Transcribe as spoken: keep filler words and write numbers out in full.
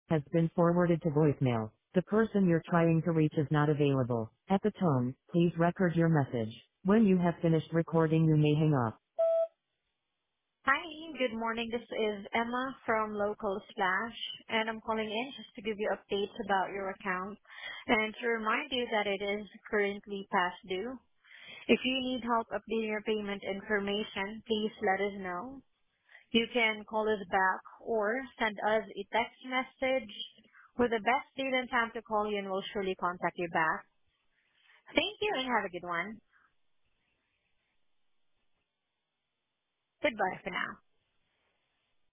has been forwarded to voicemail. The person you're trying to reach is not available. At the tone, please record your message. When you have finished recording, you may hang up. Hi, good morning. This is Emma from Local Splash, and I'm calling in just to give you updates about your account and to remind you that it is currently past due. If you need help updating your payment information, please let us know. You can call us back or send us a text message with the best date and time to call you, and we'll surely contact you back. Thank you and have a good one. Goodbye for now.